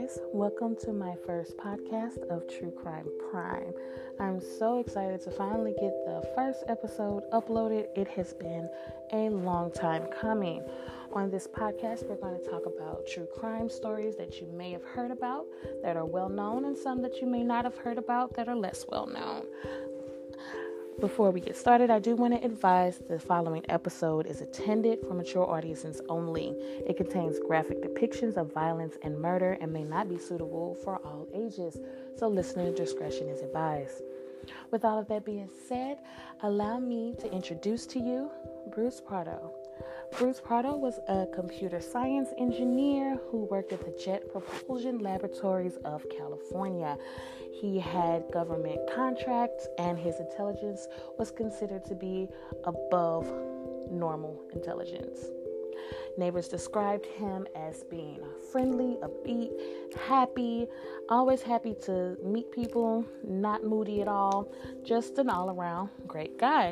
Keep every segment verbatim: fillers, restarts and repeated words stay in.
guys. Welcome to my first podcast of True Crime Prime. I'm so excited to finally get the first episode uploaded. It has been a long time coming. On this podcast, we're going to talk about true crime stories that you may have heard about that are well known and some that you may not have heard about that are less well known. Before we get started, I do want to advise the following episode is intended for mature audiences only. It contains graphic depictions of violence and murder and may not be suitable for all ages, so listener discretion is advised. With all of that being said, allow me to introduce to you Bruce Prado. Bruce Prado was a computer science engineer who worked at the Jet Propulsion Laboratories of California. He had government contracts, and his intelligence was considered to be above normal intelligence. Neighbors described him as being friendly, upbeat, happy, always happy to meet people, not moody at all, just an all-around great guy.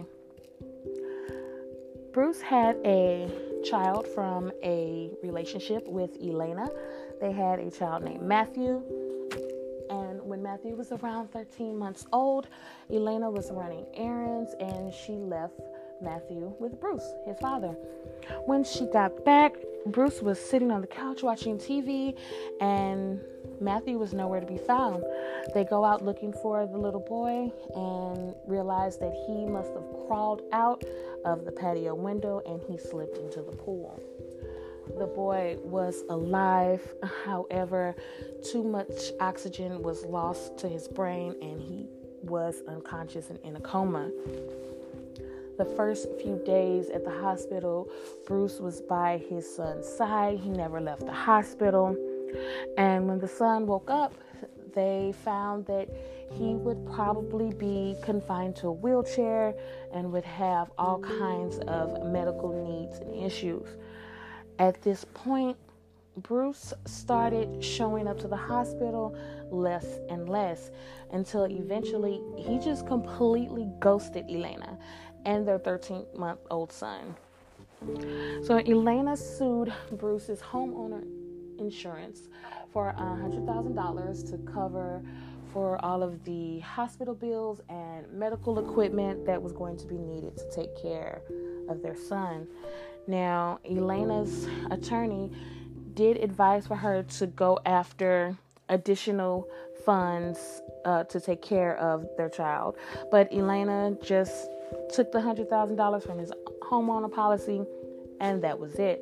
Bruce had a child from a relationship with Elena. They had a child named Matthew. And when Matthew was around thirteen months old, Elena was running errands and she left Matthew with Bruce, his father. When she got back, Bruce was sitting on the couch watching T V and Matthew was nowhere to be found. They go out looking for the little boy and realize that he must have crawled out of the patio window and he slipped into the pool. The boy was alive, however, too much oxygen was lost to his brain and he was unconscious and in a coma. The first few days at the hospital, Bruce was by his son's side. He never left the hospital. And when the son woke up, they found that he would probably be confined to a wheelchair and would have all kinds of medical needs and issues. At this point, Bruce started showing up to the hospital less and less until eventually he just completely ghosted Elena and their thirteen-month-old son. So Elena sued Bruce's homeowner insurance for one hundred thousand dollars to cover for all of the hospital bills and medical equipment that was going to be needed to take care of their son. Now, Elena's attorney did advise for her to go after additional funds uh, to take care of their child, but Elena just took the one hundred thousand dollars from his homeowner policy, and that was it.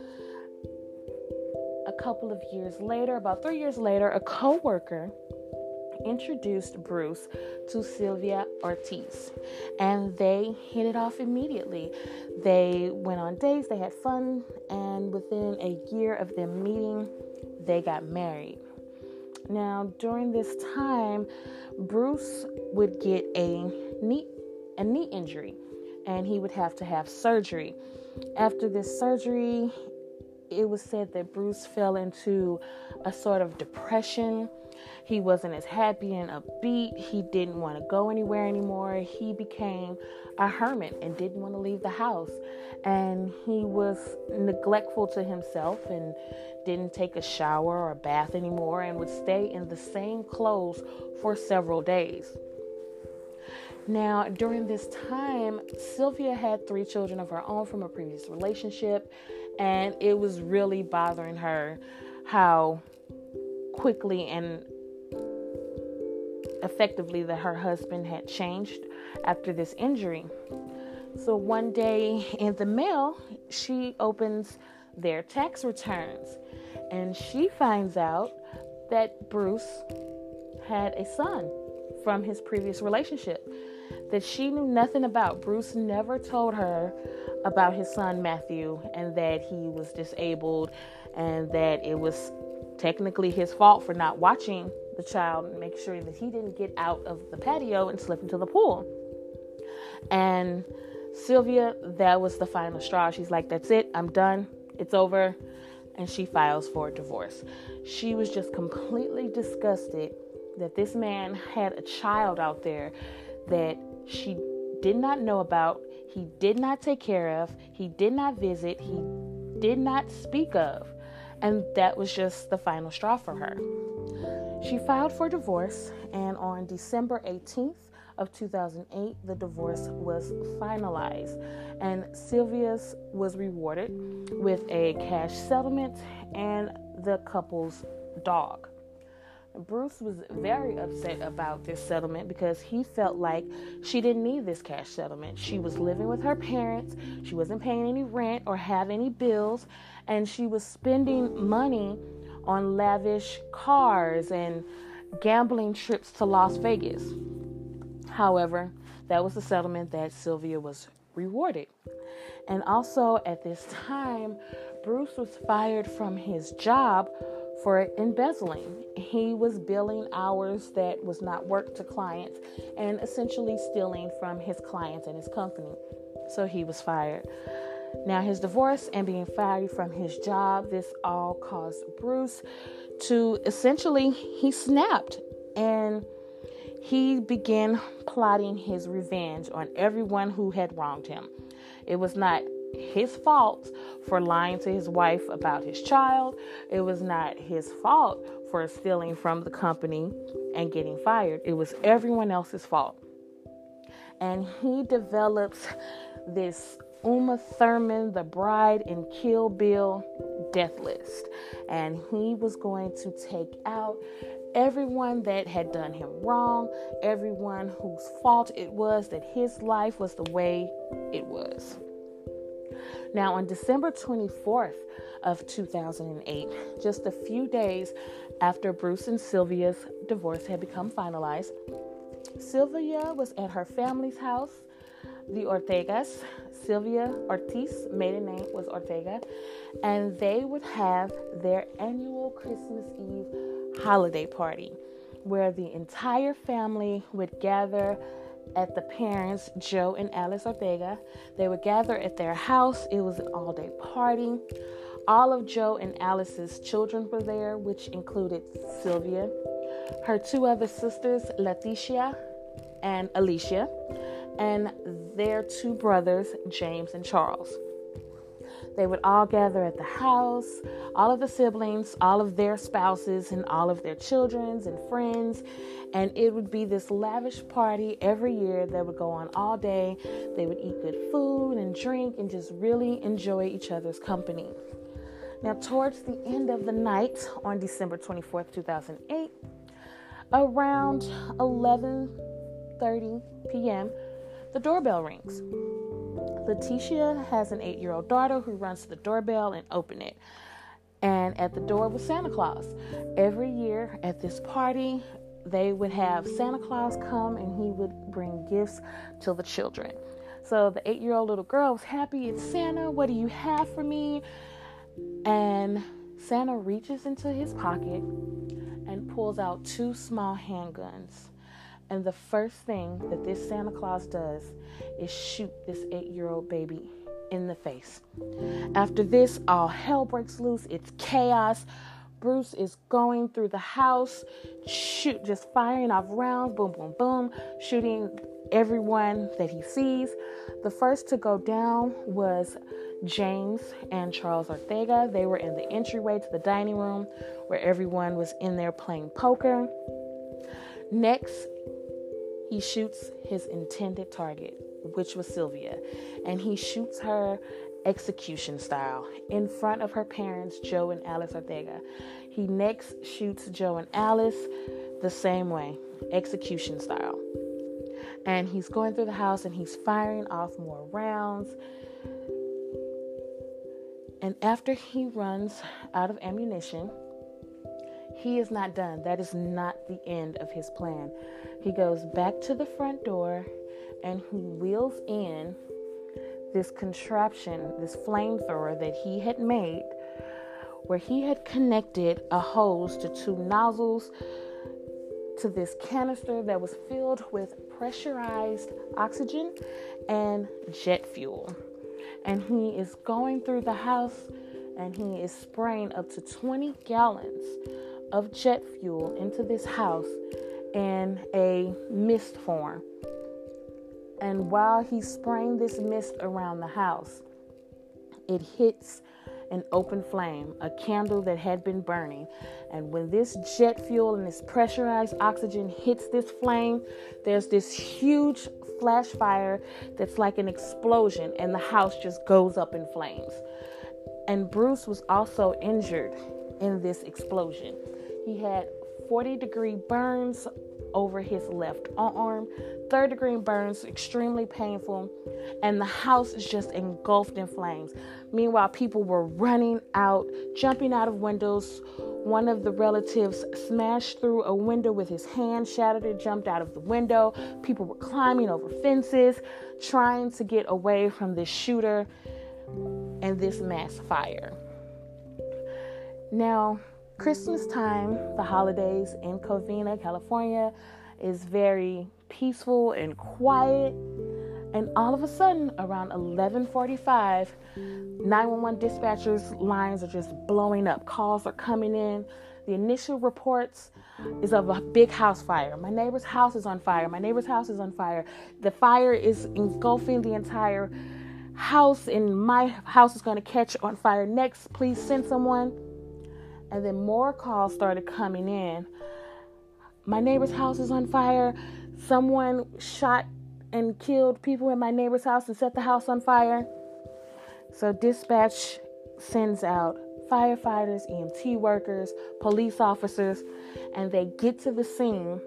A couple of years later, about three years later, a co-worker introduced Bruce to Sylvia Ortiz, and they hit it off immediately. They went on dates, they had fun, and within a year of them meeting, they got married. Now, during this time, Bruce would get a knee, a knee injury, and he would have to have surgery. After this surgery, it was said that Bruce fell into a sort of depression. He wasn't as happy and upbeat. He didn't want to go anywhere anymore. He became a hermit and didn't want to leave the house. And he was neglectful to himself and didn't take a shower or a bath anymore and would stay in the same clothes for several days. Now, during this time, Sylvia had three children of her own from a previous relationship, and it was really bothering her how quickly and effectively that her husband had changed after this injury. So one day in the mail, she opens their tax returns, and she finds out that Bruce had a son from his previous relationship that she knew nothing about. Bruce never told her about his son Matthew and that he was disabled and that it was technically his fault for not watching the child and make sure that he didn't get out of the patio and slip into the pool. And Sylvia, that was the final straw. She's like, that's it, I'm done, it's over. And she files for a divorce. She was just completely disgusted that this man had a child out there that she did not know about, he did not take care of, he did not visit, he did not speak of. And that was just the final straw for her. She filed for divorce, and on December eighteenth of two thousand eight, the divorce was finalized, and Sylvia was rewarded with a cash settlement and the couple's dog. Bruce was very upset about this settlement because he felt like she didn't need this cash settlement. She was living with her parents, she wasn't paying any rent or have any bills, and she was spending money on lavish cars and gambling trips to Las Vegas. However, that was the settlement that Sylvia was rewarded. And also at this time, Bruce was fired from his job for embezzling. He was billing hours that was not worked to clients and essentially stealing from his clients and his company. So he was fired. Now, his divorce and being fired from his job, this all caused Bruce to essentially, he snapped and he began plotting his revenge on everyone who had wronged him. It was not his fault for lying to his wife about his child. It was not his fault for stealing from the company and getting fired. It was everyone else's fault. And he develops this Uma Thurman, the bride in Kill Bill death list. And he was going to take out everyone that had done him wrong, everyone whose fault it was that his life was the way it was. Now, on December twenty-fourth of two thousand eight, just a few days after Bruce and Sylvia's divorce had become finalized, Sylvia was at her family's house, the Ortegas. Sylvia Ortiz, maiden name was Ortega, and they would have their annual Christmas Eve holiday party where the entire family would gather at the parents, Joe and Alice Ortega. They would gather at their house. It was an all-day party. All of Joe and Alice's children were there, which included Sylvia, her two other sisters, Leticia and Alicia, and their two brothers, James and Charles. They would all gather at the house, all of the siblings, all of their spouses, and all of their children and friends. And it would be this lavish party every year that would go on all day. They would eat good food and drink and just really enjoy each other's company. Now, towards the end of the night on December twenty-fourth, two thousand eight, around eleven thirty p.m., the doorbell rings. Leticia has an eight-year-old daughter who runs to the doorbell and opens it. And at the door was Santa Claus. Every year at this party, they would have Santa Claus come and he would bring gifts to the children. So the eight-year-old little girl was happy. It's Santa. What do you have for me? And Santa reaches into his pocket and pulls out two small handguns. And the first thing that this Santa Claus does is shoot this eight-year-old baby in the face. After this, all hell breaks loose. It's chaos. Bruce is going through the house, shoot, just firing off rounds, boom, boom, boom, shooting everyone that he sees. The first to go down was James and Charles Ortega. They were in the entryway to the dining room where everyone was in there playing poker. Next, he shoots his intended target, which was Sylvia, and he shoots her execution style in front of her parents, Joe and Alice Ortega. He next shoots Joe and Alice the same way, execution style. And he's going through the house and he's firing off more rounds. And after he runs out of ammunition, he is not done. That is not the end of his plan. He goes back to the front door and he wheels in this contraption, this flamethrower that he had made, where he had connected a hose to two nozzles to this canister that was filled with pressurized oxygen and jet fuel. And he is going through the house and he is spraying up to twenty gallons of jet fuel into this house in a mist form. And while he's spraying this mist around the house, it hits an open flame, a candle that had been burning. And when this jet fuel and this pressurized oxygen hits this flame, there's this huge flash fire that's like an explosion, and the house just goes up in flames. And Bruce was also injured in this explosion. He had forty degree burns over his left arm, third degree burns, extremely painful, and the house is just engulfed in flames. Meanwhile, people were running out, jumping out of windows. One of the relatives smashed through a window with his hand, shattered it, jumped out of the window. People were climbing over fences, trying to get away from this shooter and this mass fire. Now, Christmas time, the holidays in Covina, California, is very peaceful and quiet. And all of a sudden, around eleven forty-five, nine one one dispatchers' lines are just blowing up. Calls are coming in. The initial reports is of a big house fire. My neighbor's house is on fire. My neighbor's house is on fire. The fire is engulfing the entire house, and my house is going to catch on fire next. Please send someone. And then more calls started coming in. My neighbor's house is on fire. Someone shot and killed people in my neighbor's house and set the house on fire. So dispatch sends out firefighters, E M T workers, police officers, and they get to the scene.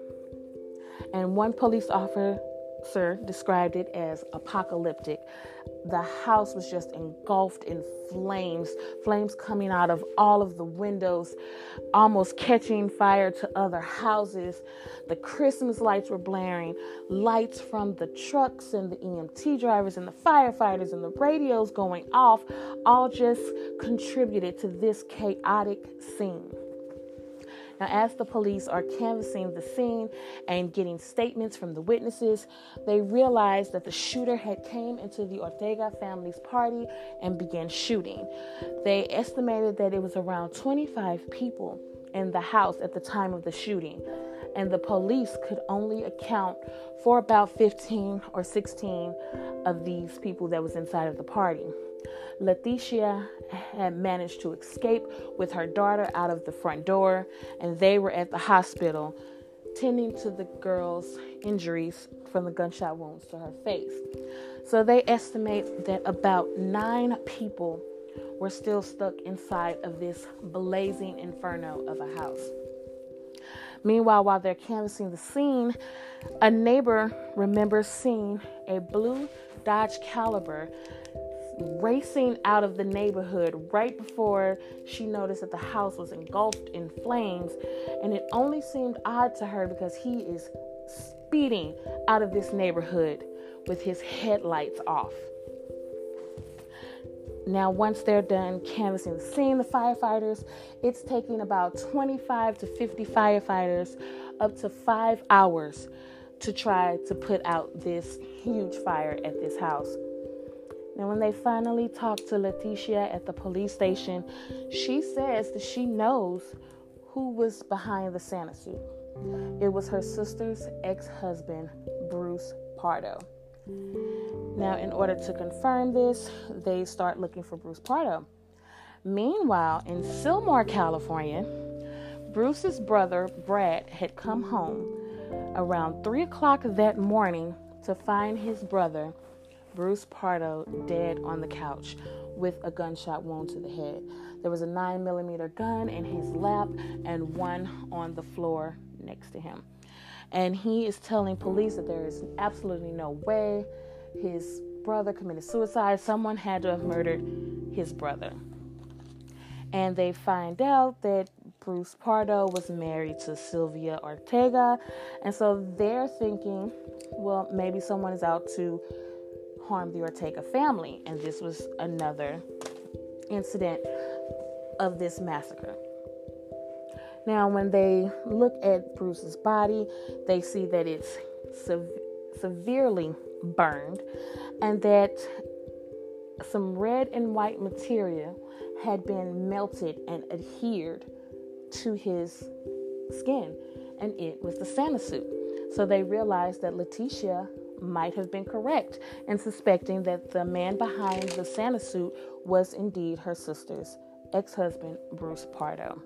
And one police officer described it as apocalyptic. The house was just engulfed in flames, flames coming out of all of the windows, almost catching fire to other houses. The Christmas lights were blaring, lights from the trucks and the E M T drivers and the firefighters and the radios going off, all just contributed to this chaotic scene. Now, as the police are canvassing the scene and getting statements from the witnesses, they realized that the shooter had came into the Ortega family's party and began shooting. They estimated that it was around twenty-five people in the house at the time of the shooting, and the police could only account for about fifteen or sixteen of these people that was inside of the party. Leticia had managed to escape with her daughter out of the front door, and they were at the hospital tending to the girl's injuries from the gunshot wounds to her face. So they estimate that about nine people were still stuck inside of this blazing inferno of a house. Meanwhile, while they're canvassing the scene, a neighbor remembers seeing a blue Dodge Caliber racing out of the neighborhood right before she noticed that the house was engulfed in flames. And it only seemed odd to her because he is speeding out of this neighborhood with his headlights off. Now, once they're done canvassing the scene, the firefighters, it's taking about twenty-five to fifty firefighters up to five hours to try to put out this huge fire at this house. Now, when they finally talk to Leticia at the police station, she says that she knows who was behind the Santa suit. It was her sister's ex-husband, Bruce Pardo. Now, in order to confirm this, they start looking for Bruce Pardo. Meanwhile, in Sylmar, California, Bruce's brother, Brad, had come home around three o'clock that morning to find his brother, Bruce Pardo, dead on the couch with a gunshot wound to the head. There was a nine millimeter gun in his lap and one on the floor next to him. And he is telling police that there is absolutely no way his brother committed suicide. Someone had to have murdered his brother. And they find out that Bruce Pardo was married to Sylvia Ortega. And so they're thinking, well, maybe someone is out to harm the Ortega family. And this was another incident of this massacre. Now, when they look at Bruce's body, they see that it's sev- severely burned and that some red and white material had been melted and adhered to his skin, and it was the Santa suit. So they realized that Leticia might have been correct in suspecting that the man behind the Santa suit was indeed her sister's ex-husband, Bruce Pardo.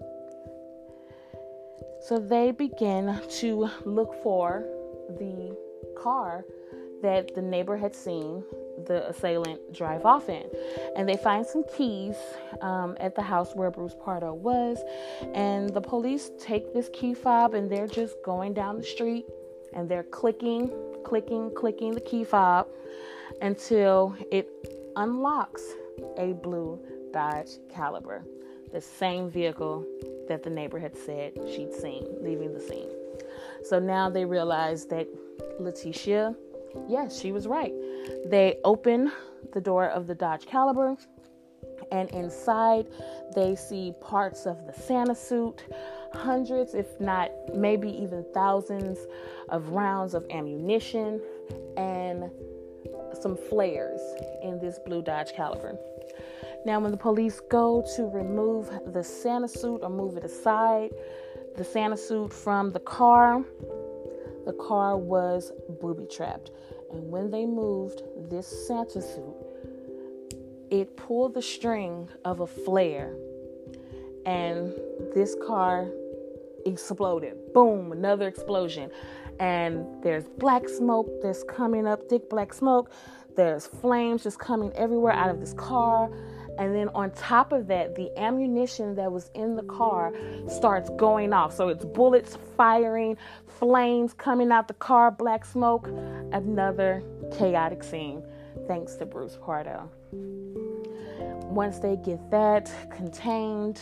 So they begin to look for the car that the neighbor had seen the assailant drive off in. And they find some keys um, at the house where Bruce Pardo was. And the police take this key fob and they're just going down the street and they're clicking, clicking, clicking the key fob until it unlocks a blue Dodge Caliber, the same vehicle that the neighbor had said she'd seen leaving the scene. So now they realize that Letitia, yes, she was right. They open the door of the Dodge Caliber, and inside they see parts of the Santa suit, hundreds, if not maybe even thousands of rounds of ammunition, and some flares in this blue Dodge Caliber. Now, when the police go to remove the Santa suit or move it aside, the Santa suit from the car, the car was booby-trapped. And when they moved this Santa suit, it pulled the string of a flare, and this car exploded. Boom, another explosion. And there's black smoke that's coming up, thick black smoke. There's flames just coming everywhere out of this car. And then on top of that, the ammunition that was in the car starts going off. So it's bullets firing, flames coming out the car, black smoke. Another chaotic scene, thanks to Bruce Pardo. Once they get that contained,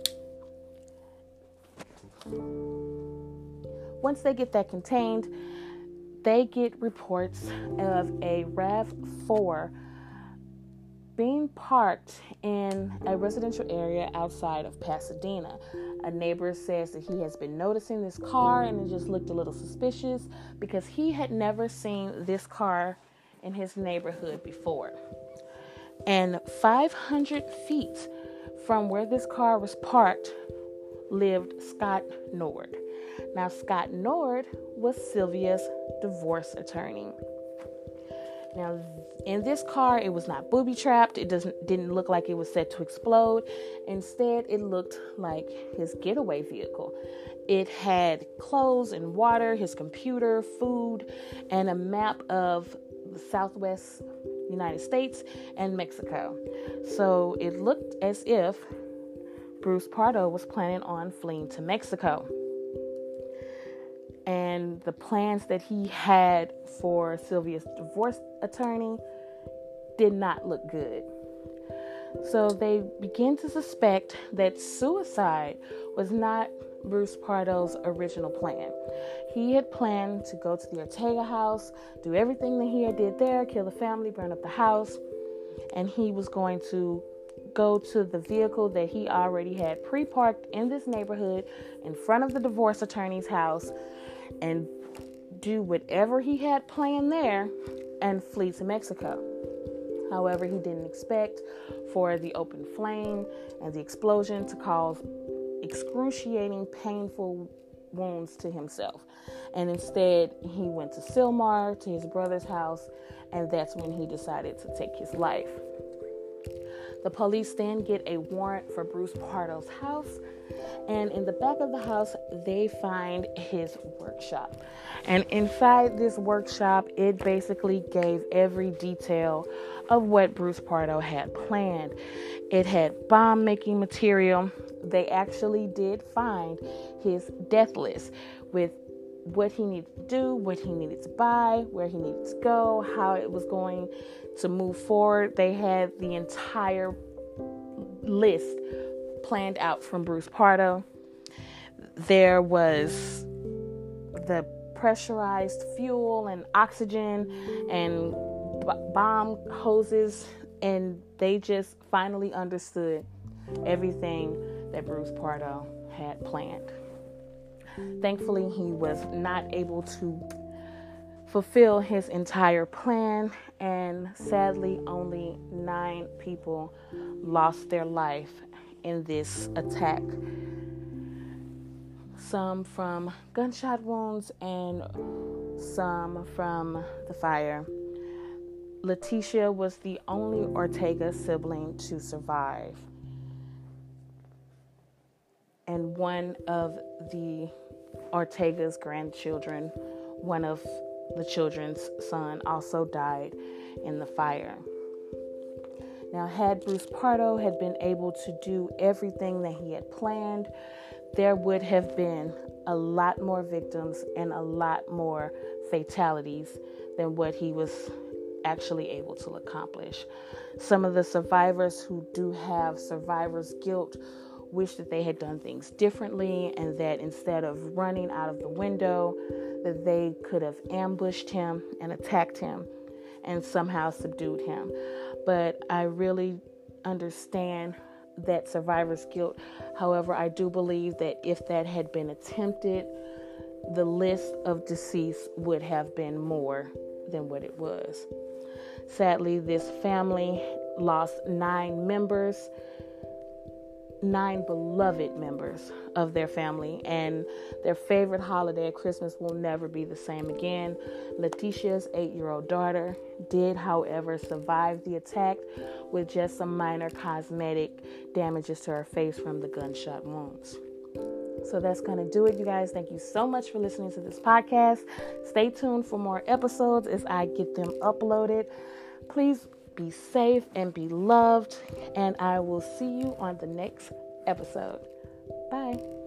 once they get that contained, they get reports of a RAV four being parked in a residential area outside of Pasadena. A neighbor says that he has been noticing this car and it just looked a little suspicious because he had never seen this car in his neighborhood before. And five hundred feet from where this car was parked lived Scott Nord. Now, Scott Nord was Sylvia's divorce attorney. Now, in this car, it was not booby-trapped. It doesn't didn't look like it was set to explode. Instead, it looked like his getaway vehicle. It had clothes and water, his computer, food, and a map of the Southwest United States and Mexico. So it looked as if Bruce Pardo was planning on fleeing to Mexico. And the plans that he had for Sylvia's divorce attorney did not look good. So they began to suspect that suicide was not Bruce Pardo's original plan. He had planned to go to the Ortega house, do everything that he had did there, kill the family, burn up the house, and he was going to go to the vehicle that he already had pre-parked in this neighborhood in front of the divorce attorney's house and do whatever he had planned there and flee to Mexico. However, he didn't expect for the open flame and the explosion to cause excruciating, painful wounds to himself. And instead, he went to Sylmar, to his brother's house, and that's when he decided to take his life. The police then get a warrant for Bruce Pardo's house, and in the back of the house, they find his workshop. And inside this workshop, it basically gave every detail of what Bruce Pardo had planned. It had bomb-making material. They actually did find his death list with what he needed to do, what he needed to buy, where he needed to go, how it was going to move forward. They had the entire list planned out from Bruce Pardo. There was the pressurized fuel and oxygen and b- bomb hoses, and they just finally understood everything that Bruce Pardo had planned. Thankfully, he was not able to fulfill his entire plan, and sadly, only nine people lost their life in this attack. Some from gunshot wounds and some from the fire. Leticia was the only Ortega sibling to survive. And one of the Ortega's grandchildren, one of the children's son, also died in the fire. Now, had Bruce Pardo had been able to do everything that he had planned, there would have been a lot more victims and a lot more fatalities than what he was actually able to accomplish. Some of the survivors who do have survivor's guilt wish that they had done things differently, and that instead of running out of the window, that they could have ambushed him and attacked him and somehow subdued him. But I really understand that survivor's guilt. However, I do believe that if that had been attempted, the list of deceased would have been more than what it was. Sadly, this family lost nine members, nine beloved members of their family, and their favorite holiday at Christmas will never be the same again. Leticia's eight-year-old daughter did, however, survive the attack with just some minor cosmetic damages to her face from the gunshot wounds. So that's going to do it, you guys. Thank you so much for listening to this podcast. Stay tuned for more episodes as I get them uploaded. Please be safe and be loved, and I will see you on the next episode. Bye.